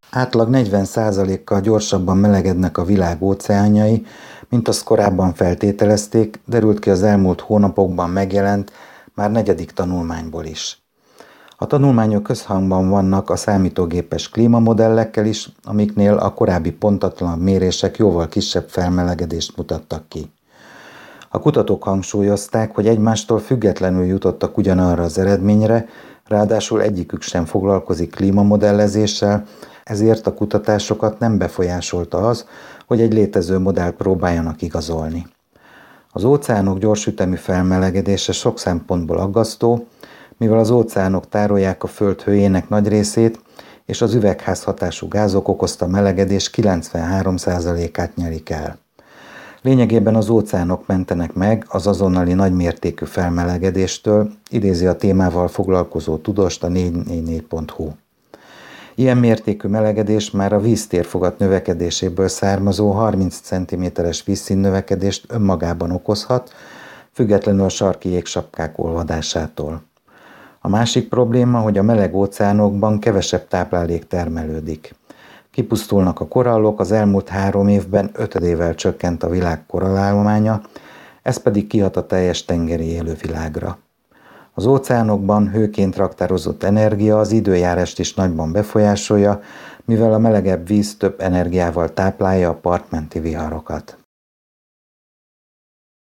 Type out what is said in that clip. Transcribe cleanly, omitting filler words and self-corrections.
Átlag 40%-kal gyorsabban melegednek a világ óceánjai, mint azt korábban feltételezték, derült ki az elmúlt hónapokban megjelent, már negyedik tanulmányból is. A tanulmányok összhangban vannak a számítógépes klímamodellekkel is, amiknél a korábbi pontatlan mérések jóval kisebb felmelegedést mutattak ki. A kutatók hangsúlyozták, hogy egymástól függetlenül jutottak ugyanarra az eredményre, ráadásul egyikük sem foglalkozik klímamodellezéssel, ezért a kutatásokat nem befolyásolta az, hogy egy létező modellt próbáljanak igazolni. Az óceánok gyorsütemű felmelegedése sok szempontból aggasztó, mivel az óceánok tárolják a Föld hőjének nagy részét, és az üvegházhatású gázok okozta melegedés 93%-át nyerik el. Lényegében az óceánok mentenek meg az azonnali nagymértékű felmelegedéstől, idézi a témával foglalkozó tudóst a 444.hu. Ilyen mértékű melegedés már a víztérfogat növekedéséből származó 30 cm-es vízszínnövekedést önmagában okozhat, függetlenül a sarki jégsapkák olvadásától. A másik probléma, hogy a meleg óceánokban kevesebb táplálék termelődik. Kipusztulnak a korallok, az elmúlt 3 évben 5-ével csökkent a világ korallállománya, ez pedig kihat a teljes tengeri élővilágra. Az óceánokban hőként raktározott energia az időjárást is nagyban befolyásolja, mivel a melegebb víz több energiával táplálja a partmenti viharokat.